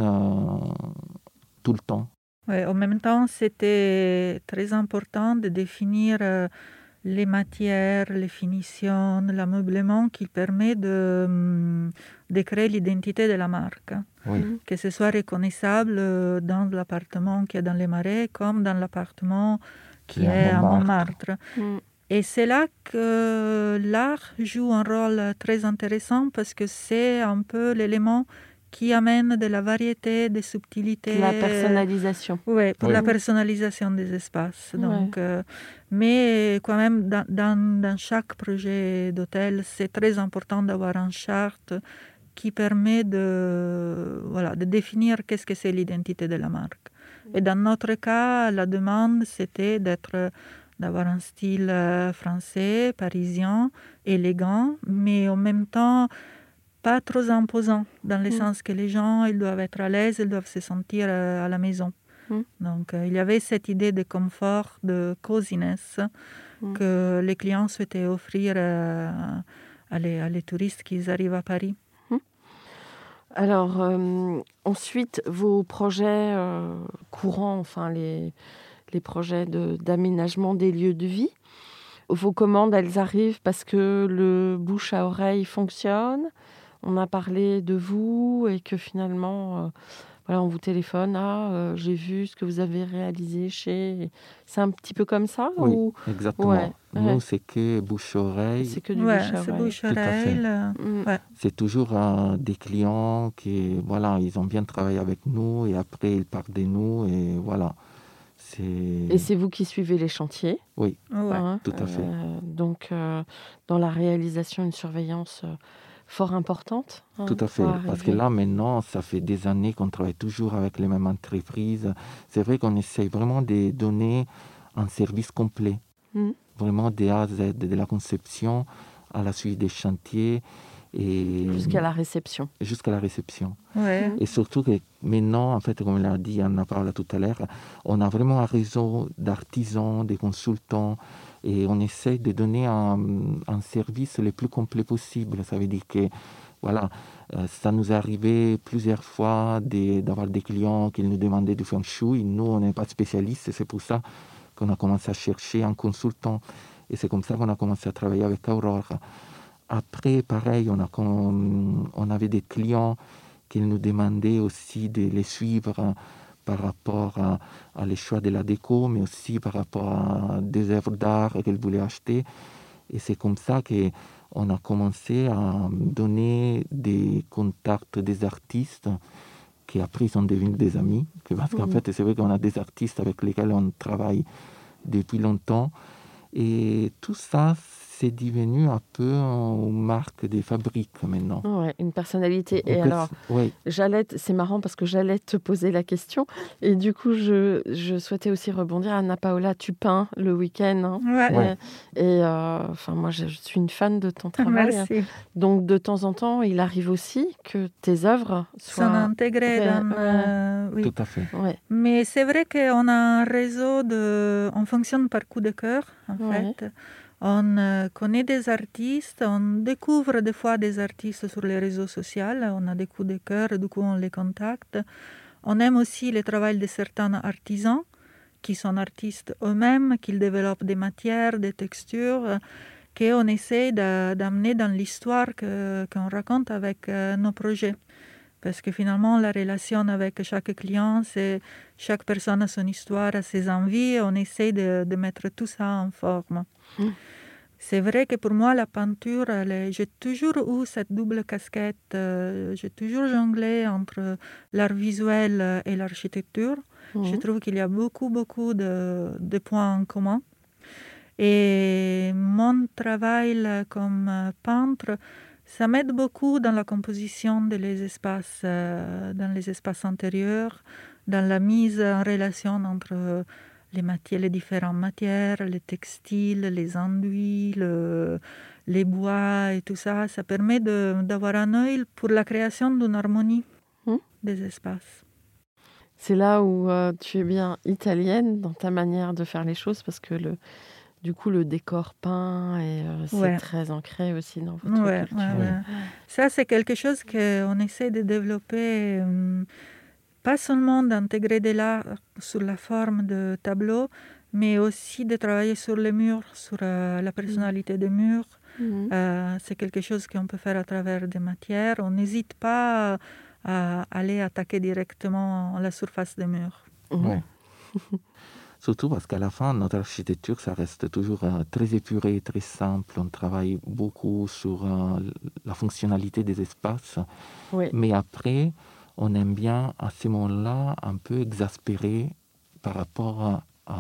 tout le temps. Oui, en même temps, c'était très important de définir les matières, les finitions, l'ameublement qui permet de créer l'identité de la marque. Oui. Que ce soit reconnaissable dans l'appartement qui est dans les Marais comme dans l'appartement qui est à Montmartre. Et c'est là que l'art joue un rôle très intéressant parce que c'est un peu l'élément qui amène de la variété, des subtilités. La personnalisation. Oui, pour la personnalisation des espaces. Donc, mais quand même, dans chaque projet d'hôtel, c'est très important d'avoir une charte qui permet de définir qu'est-ce que c'est l'identité de la marque. Et dans notre cas, la demande, c'était d'avoir un style français, parisien, élégant, mais en même temps, pas trop imposant, dans le sens que les gens ils doivent être à l'aise, ils doivent se sentir à la maison. Donc, il y avait cette idée de confort, de coziness que les clients souhaitaient offrir à les touristes qui arrivent à Paris. Alors, ensuite, vos projets courants, enfin les projets d'aménagement des lieux de vie, vos commandes, elles arrivent parce que le bouche à oreille fonctionne. On a parlé de vous et que finalement, on vous téléphone. J'ai vu ce que vous avez réalisé chez... C'est un petit peu comme ça Oui, exactement. Nous, c'est que bouche-oreille. C'est que du bouche-oreille. C'est toujours des clients qui, ils ont bien travaillé avec nous et après, ils partent de nous et voilà. Et c'est vous qui suivez les chantiers. Oui, tout à fait. Donc, dans la réalisation, une surveillance... fort importante. Tout à fait, parce que là maintenant, ça fait des années qu'on travaille toujours avec les mêmes entreprises. C'est vrai qu'on essaye vraiment de donner un service complet, vraiment de A à Z, de la conception à la suite des chantiers. Et jusqu'à la réception. Jusqu'à la réception. Ouais. Et surtout que maintenant, en fait, comme l'a dit Anna Paula tout à l'heure, on a vraiment un réseau d'artisans, de consultants, et on essaie de donner un service le plus complet possible. Ça veut dire que, voilà, ça nous est arrivé plusieurs fois d'avoir des clients qui nous demandaient du feng shui. Nous, on n'est pas spécialistes, c'est pour ça qu'on a commencé à chercher un consultant. Et c'est comme ça qu'on a commencé à travailler avec Aurore. Après, pareil, on avait des clients qui nous demandaient aussi de les suivre par rapport à les choix de la déco, mais aussi par rapport à des œuvres d'art qu'elles voulaient acheter. Et c'est comme ça qu'on a commencé à donner des contacts des artistes qui après sont devenus des amis. Parce qu'en fait, c'est vrai qu'on a des artistes avec lesquels on travaille depuis longtemps. Et tout ça, c'est devenu un peu une marque des fabriques maintenant. Ouais, une personnalité. Et alors, c'est marrant parce que j'allais te poser la question. Et du coup, je souhaitais aussi rebondir. Anna Paula, tu peins le week-end. Hein. Ouais. Et moi, je suis une fan de ton travail. Merci. Donc, de temps en temps, il arrive aussi que tes œuvres soient intégrées dans... Oui. Tout à fait. Ouais. Mais c'est vrai qu'on a un réseau on fonctionne par coup de cœur, en fait. On connaît des artistes, on découvre des fois des artistes sur les réseaux sociaux, on a des coups de cœur, du coup on les contacte. On aime aussi le travail de certains artisans qui sont artistes eux-mêmes, qui développent des matières, des textures, qu'on essaie d'amener dans l'histoire qu'on raconte avec nos projets. Parce que finalement, la relation avec chaque client, c'est chaque personne a son histoire, a ses envies, on essaie de mettre tout ça en forme. C'est vrai que pour moi, la peinture, j'ai toujours eu cette double casquette. J'ai toujours jonglé entre l'art visuel et l'architecture. Je trouve qu'il y a beaucoup de points en commun. Et mon travail comme peintre, ça m'aide beaucoup dans la composition des espaces, dans les espaces intérieurs, dans la mise en relation entre les différentes matières, les textiles, les enduits, les bois et tout ça. Ça permet d'avoir un œil pour la création d'une harmonie des espaces. C'est là où tu es bien italienne dans ta manière de faire les choses parce que du coup, le décor peint, c'est très ancré aussi dans votre culture. Ouais. Ça, c'est quelque chose qu'on essaie de développer, pas seulement d'intégrer de l'art sous la forme de tableaux, mais aussi de travailler sur les murs, sur la personnalité des murs. C'est quelque chose qu'on peut faire à travers des matières. On n'hésite pas à aller attaquer directement la surface des murs. Ouais. Surtout parce qu'à la fin, notre architecture, ça reste toujours très épuré, très simple. On travaille beaucoup sur la fonctionnalité des espaces. Oui. Mais après, on aime bien, à ce moment-là, un peu exaspérer par rapport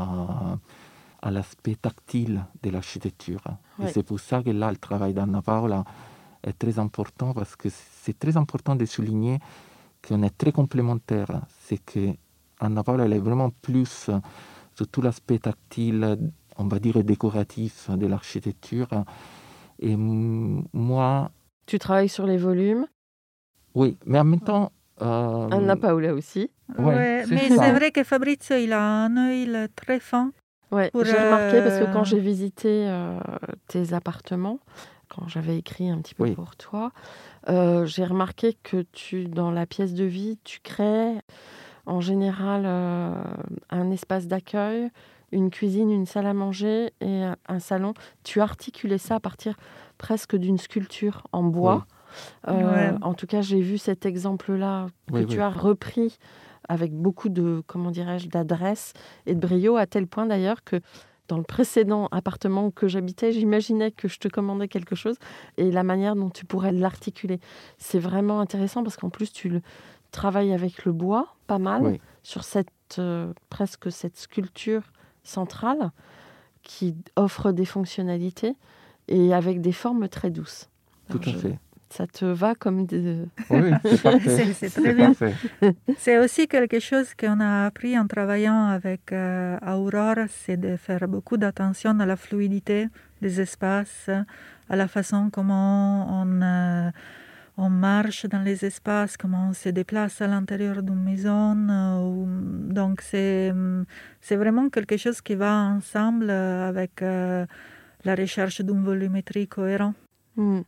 à l'aspect tactile de l'architecture. Oui. Et c'est pour ça que là, le travail d'Anna Paula est très important, parce que c'est très important de souligner qu'on est très complémentaires. C'est qu'Anna Paula, elle est vraiment plus sur tout l'aspect tactile, on va dire décoratif de l'architecture. Et moi... Tu travailles sur les volumes? Oui, mais en même temps... Anna Paula aussi. Ouais, mais c'est vrai que Fabrizio, il a un œil très fin. Ouais, j'ai remarqué, parce que quand j'ai visité tes appartements, quand j'avais écrit un petit peu pour toi, j'ai remarqué que dans la pièce de vie, tu crées en général un espace d'accueil, une cuisine, une salle à manger et un salon. Tu articulais ça à partir presque d'une sculpture en bois. En tout cas, j'ai vu cet exemple-là que tu as repris avec beaucoup de, d'adresse et de brio, à tel point d'ailleurs que dans le précédent appartement que j'habitais, j'imaginais que je te commandais quelque chose et la manière dont tu pourrais l'articuler. C'est vraiment intéressant parce qu'en plus, tu travailles avec le bois, pas mal, sur presque cette sculpture centrale qui offre des fonctionnalités et avec des formes très douces. Tout à fait. Ça te va comme Oui, c'est parfait. C'est très bien. C'est aussi quelque chose qu'on a appris en travaillant avec Aurore, c'est de faire beaucoup d'attention à la fluidité des espaces, à la façon comment on marche dans les espaces, comment on se déplace à l'intérieur d'une maison. Donc c'est vraiment quelque chose qui va ensemble avec la recherche d'une volumétrie cohérente. Bon,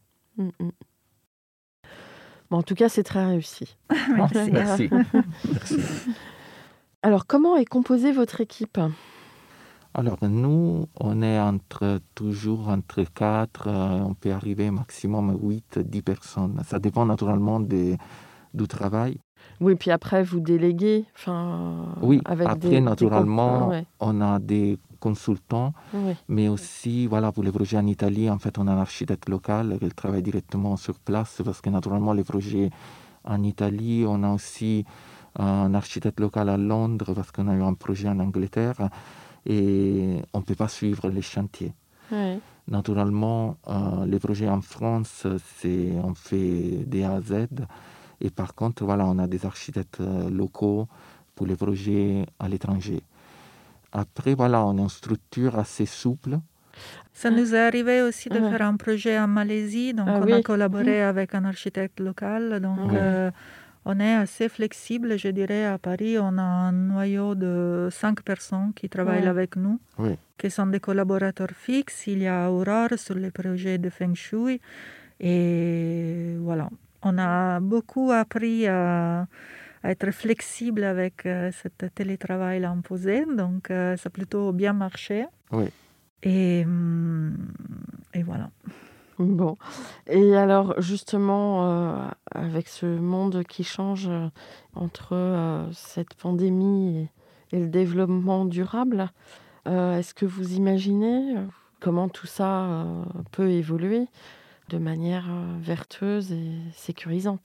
en tout cas, c'est très réussi. Merci. Merci. Alors, comment est composée votre équipe ? Alors, nous, on est toujours entre 4, on peut arriver maximum à 8, 10 personnes. Ça dépend naturellement du travail. Oui, puis après, vous déléguez. Oui, avec après, naturellement, ouais. on a des consultants, Ouais. mais aussi, voilà, pour les projets en Italie, en fait, on a un architecte local qui travaille directement sur place, parce que naturellement, les projets en Italie, on a aussi un architecte local à Londres, parce qu'on a eu un projet en Angleterre, et on ne peut pas suivre les chantiers. Ouais. Naturellement, les projets en France, on fait des A à Z, et par contre, voilà, on a des architectes locaux pour les projets à l'étranger. Après, voilà, on a une structure assez souple. Ça nous est arrivé aussi de faire un projet en Malaisie, donc on a collaboré avec un architecte local, donc on est assez flexible, je dirais. À Paris, on a un noyau de 5 personnes qui travaillent avec nous, qui sont des collaborateurs fixes. Il y a Aurore sur les projets de Feng Shui, et voilà. On a beaucoup appris à être flexible avec ce télétravail imposé, donc ça a plutôt bien marché. Oui. Et voilà. Bon. Et alors, justement, avec ce monde qui change entre cette pandémie et le développement durable, est-ce que vous imaginez comment tout ça peut évoluer de manière vertueuse et sécurisante ?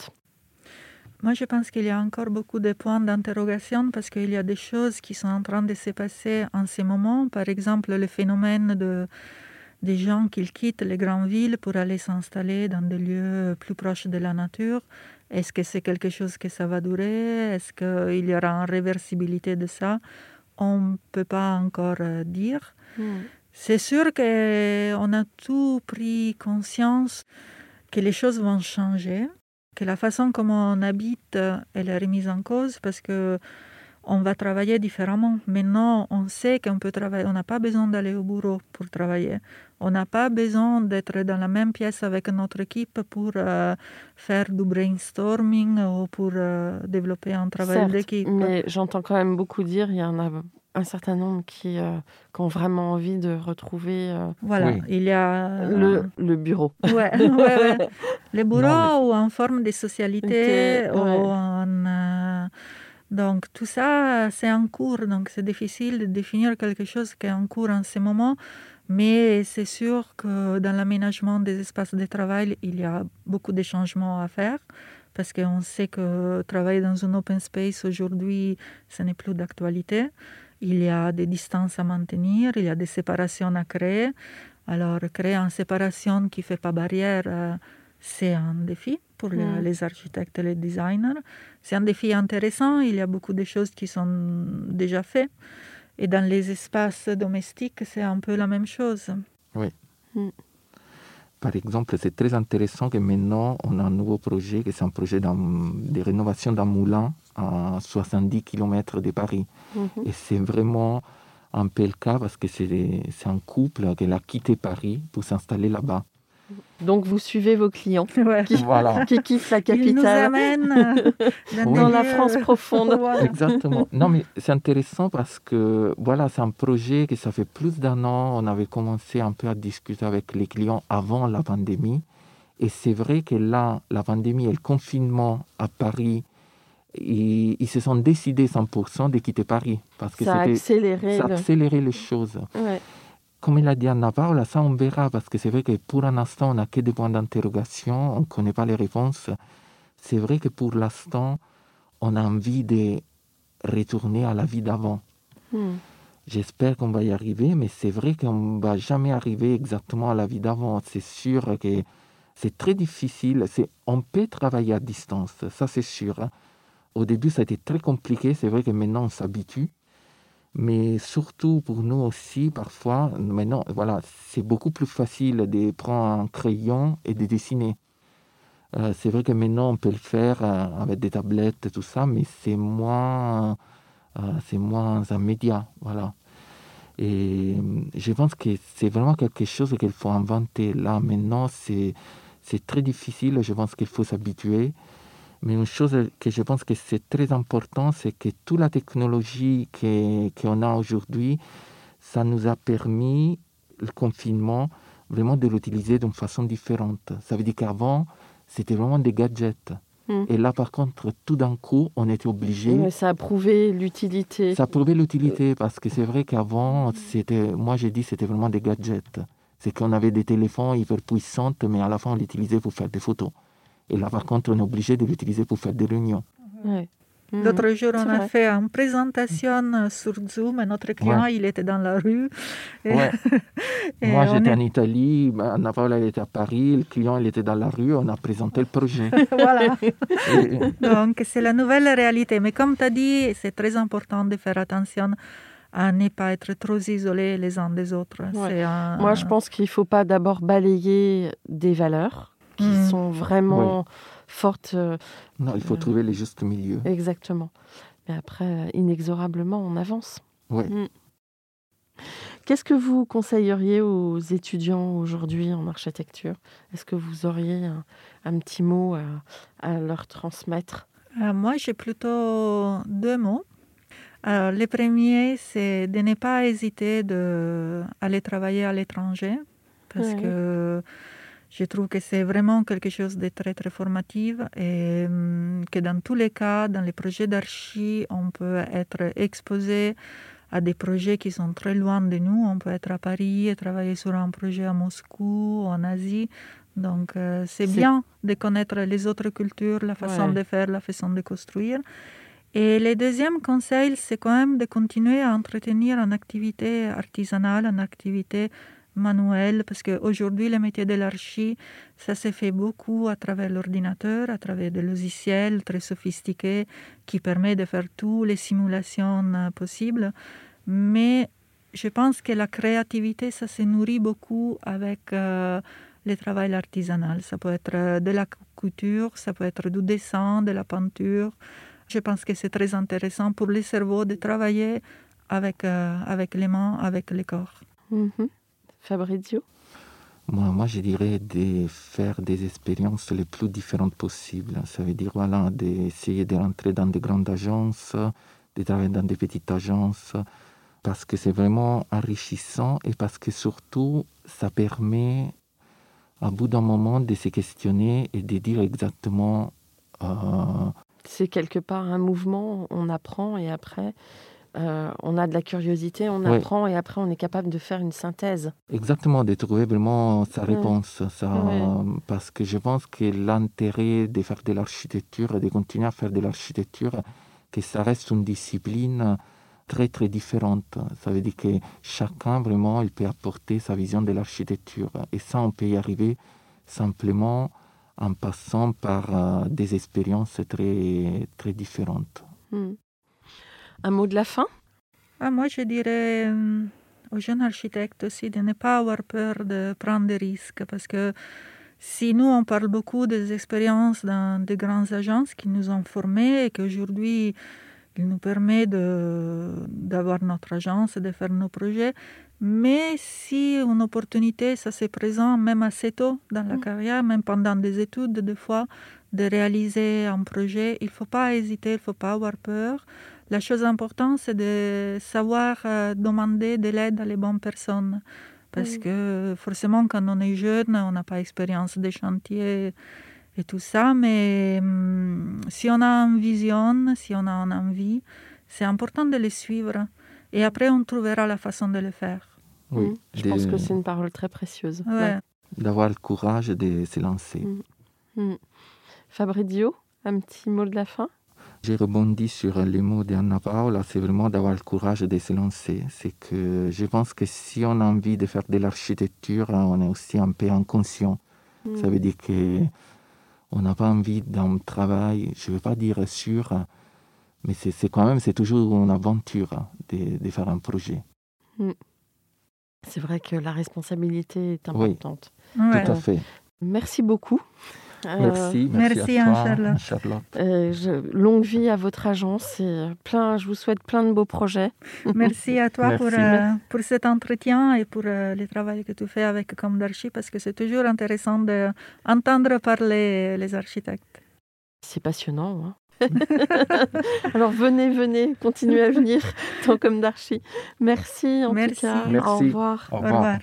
Moi, je pense qu'il y a encore beaucoup de points d'interrogation parce qu'il y a des choses qui sont en train de se passer en ce moment. Par exemple, le phénomène des gens qui quittent les grandes villes pour aller s'installer dans des lieux plus proches de la nature. Est-ce que c'est quelque chose que ça va durer ? Est-ce qu'il y aura une réversibilité de ça ? On ne peut pas encore dire. C'est sûr qu'on a tous pris conscience que les choses vont changer, que la façon comment on habite, elle est remise en cause parce que on va travailler différemment. Maintenant, on sait qu'on peut travailler. On n'a pas besoin d'aller au bureau pour travailler. On n'a pas besoin d'être dans la même pièce avec notre équipe pour faire du brainstorming ou pour développer un travail d'équipe. Mais j'entends quand même beaucoup dire, il y en a un certain nombre qui ont vraiment envie de retrouver il y a le bureau. Ouais. Le bureau ou en forme de socialité ou en... Donc, tout ça, c'est en cours. Donc, c'est difficile de définir quelque chose qui est en cours en ce moment. Mais c'est sûr que dans l'aménagement des espaces de travail, il y a beaucoup de changements à faire. Parce qu'on sait que travailler dans un open space aujourd'hui, ce n'est plus d'actualité. Il y a des distances à maintenir, il y a des séparations à créer. Alors, créer une séparation qui ne fait pas barrière, c'est un défi pour les architectes et les designers. C'est un défi intéressant, il y a beaucoup de choses qui sont déjà faites. Et dans les espaces domestiques, c'est un peu la même chose. Oui. Par exemple, c'est très intéressant que maintenant, on a un nouveau projet, que c'est un projet de rénovation d'un moulin à 70 km de Paris. Et c'est vraiment un peu le cas parce que c'est un couple qui a quitté Paris pour s'installer là-bas. Donc, vous suivez vos clients qui quittent la capitale. Ils nous amènent dans la France profonde. Exactement. Non, mais c'est intéressant parce que voilà, c'est un projet que ça fait plus d'1 an. On avait commencé un peu à discuter avec les clients avant la pandémie. Et c'est vrai que là, la pandémie et le confinement à Paris, ils se sont décidés 100% de quitter Paris. Parce que ça a accéléré les choses. Ouais. Comme il a dit Anna Paula, ça on verra, parce que c'est vrai que pour un instant, on n'a que des points d'interrogation, on ne connaît pas les réponses. C'est vrai que pour l'instant, on a envie de retourner à la vie d'avant. J'espère qu'on va y arriver, mais c'est vrai qu'on ne va jamais arriver exactement à la vie d'avant. C'est sûr que c'est très difficile. On peut travailler à distance, ça c'est sûr. Au début, ça a été très compliqué. C'est vrai que maintenant, on s'habitue. Mais surtout pour nous aussi, parfois, maintenant, voilà, c'est beaucoup plus facile de prendre un crayon et de dessiner. C'est vrai que maintenant, on peut le faire avec des tablettes et tout ça, mais c'est moins un média, voilà. Et je pense que c'est vraiment quelque chose qu'il faut inventer. Là, maintenant, c'est très difficile. Je pense qu'il faut s'habituer. Mais une chose que je pense que c'est très important, c'est que toute la technologie qu'on a aujourd'hui, ça nous a permis, le confinement, vraiment de l'utiliser d'une façon différente. Ça veut dire qu'avant, c'était vraiment des gadgets. Et là, par contre, tout d'un coup, on était obligé. Ouais, ça a prouvé l'utilité. Ça a prouvé l'utilité parce que c'est vrai qu'avant, moi j'ai dit c'était vraiment des gadgets. C'est qu'on avait des téléphones hyper puissants, mais à la fin, on l'utilisait pour faire des photos. Et là, par contre, on est obligé de l'utiliser pour faire des réunions. Ouais. L'autre jour, C'est on a vrai. fait une présentation sur Zoom et notre client, il était dans la rue. Et, Ouais. et Moi, on j'étais est- en Italie, Anna Paola, elle était à Paris, le client, il était dans la rue, on a présenté le projet. Voilà. Et- Donc, c'est la nouvelle réalité. Mais comme tu as dit, c'est très important de faire attention à ne pas être trop isolés les uns des autres. Ouais. C'est Moi, je pense qu'il ne faut pas d'abord balayer des valeurs qui sont vraiment fortes. non, il faut trouver le juste milieu. Exactement. Mais après, inexorablement, on avance. Ouais. Qu'est-ce que vous conseilleriez aux étudiants aujourd'hui en architecture? Est-ce que vous auriez un petit mot à leur transmettre? Moi, j'ai plutôt deux mots. Alors, le premier, c'est de ne pas hésiter d'aller travailler à l'étranger, parce Ouais. que je trouve que c'est vraiment quelque chose de très, très formatif et que dans tous les cas, dans les projets d'archi, on peut être exposé à des projets qui sont très loin de nous. On peut être à Paris et travailler sur un projet à Moscou, en Asie. Donc, c'est bien de connaître les autres cultures, la façon Ouais. de faire, la façon de construire. Et le deuxième conseil, c'est quand même de continuer à entretenir une activité artisanale, une activité manuelle, parce qu'aujourd'hui, le métier de l'archi, ça se fait beaucoup à travers l'ordinateur, à travers des logiciels très sophistiqués qui permettent de faire toutes les simulations possibles. Mais je pense que la créativité, ça se nourrit beaucoup avec le travail artisanal. Ça peut être de la couture, ça peut être du dessin, de la peinture. Je pense que c'est très intéressant pour le cerveau de travailler avec les mains, avec le corps. Mhm. Fabrizio? Moi, je dirais de faire des expériences les plus différentes possibles. Ça veut dire, voilà, d'essayer de rentrer dans des grandes agences, de travailler dans des petites agences, parce que c'est vraiment enrichissant et parce que surtout, ça permet, à bout d'un moment, de se questionner et de dire exactement... C'est quelque part un mouvement, on apprend et après, on a de la curiosité, on Ouais. apprend et après, on est capable de faire une synthèse. Exactement, de trouver vraiment sa réponse. Parce que je pense que l'intérêt de faire de l'architecture et de continuer à faire de l'architecture, que ça reste une discipline très très différente. Ça veut dire que chacun vraiment, il peut apporter sa vision de l'architecture. Et ça, on peut y arriver simplement en passant par des expériences très, très différentes. Un mot de la fin? Moi, je dirais aux jeunes architectes aussi de ne pas avoir peur de prendre des risques, parce que si nous, on parle beaucoup des expériences dans de grandes agences qui nous ont formés et qu'aujourd'hui, ils nous permettent d'avoir notre agence et de faire nos projets, mais si une opportunité, ça se présente même assez tôt dans la carrière, même pendant des études, des fois, de réaliser un projet, il ne faut pas hésiter, il ne faut pas avoir peur. La chose importante, c'est de savoir demander de l'aide à les bonnes personnes. Parce que forcément, quand on est jeune, on n'a pas expérience des chantiers et tout ça. Mais si on a une vision, si on a une envie, c'est important de les suivre. Et après, on trouvera la façon de le faire. Oui, Je pense que c'est une parole très précieuse. Ouais. d'avoir le courage de se lancer. Fabrizio, un petit mot de la fin? J'ai rebondi sur les mots d'Anna Paola, c'est vraiment d'avoir le courage de se lancer. C'est que je pense que si on a envie de faire de l'architecture, on est aussi un peu inconscient. Ça veut dire qu'on n'a pas envie d'un travail, je ne veux pas dire sûr, Mais c'est quand même, c'est toujours une aventure de faire un projet. C'est vrai que la responsabilité est importante. Oui, tout à fait. Merci beaucoup. Merci à toi, Charlotte. Longue vie à votre agence et je vous souhaite plein de beaux projets. Merci à toi pour cet entretien et pour le travail que tu fais avec Comme d'Archi, parce que c'est toujours intéressant d'entendre parler les architectes. C'est passionnant, hein. Alors venez, continuez à venir dans Comme d'Archi. Merci en tout cas. Merci. Au revoir. Au revoir.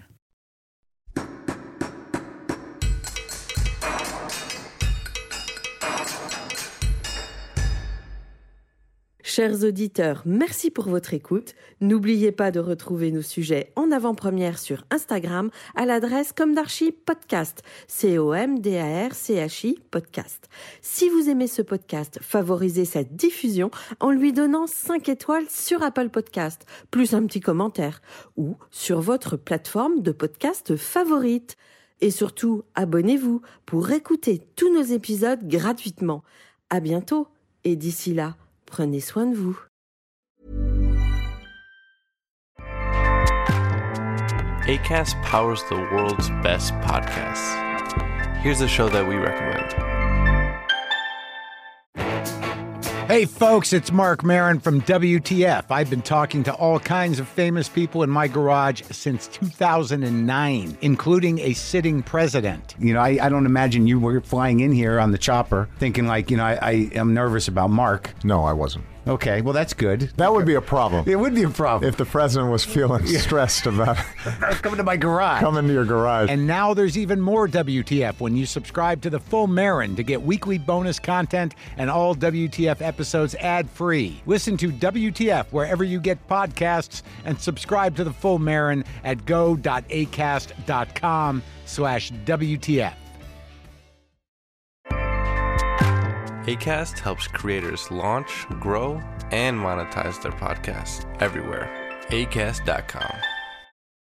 Chers auditeurs, merci pour votre écoute. N'oubliez pas de retrouver nos sujets en avant-première sur Instagram à l'adresse Comme d'Archi Podcast, COMDARCHI Podcast. Si vous aimez ce podcast, favorisez sa diffusion en lui donnant 5 étoiles sur Apple Podcast, plus un petit commentaire, ou sur votre plateforme de podcast favorite. Et surtout, abonnez-vous pour écouter tous nos épisodes gratuitement. À bientôt, et d'ici là, prenez soin de vous. Acast powers the world's best podcasts. Here's a show that we recommend. Hey folks, it's Mark Maron from WTF. I've been talking to all kinds of famous people in my garage since 2009, including a sitting president. You know, I don't imagine you were flying in here on the chopper thinking like, I am nervous about Mark. No, I wasn't. Okay, well, that's good. That would be a problem. It would be a problem. If the president was feeling stressed about coming to my garage. Coming to your garage. And now there's even more WTF when you subscribe to the Full Marin to get weekly bonus content and all WTF episodes ad-free. Listen to WTF wherever you get podcasts and subscribe to the Full Marin at go.acast.com/WTF. Acast helps creators launch, grow, and monetize their podcasts everywhere. Acast.com.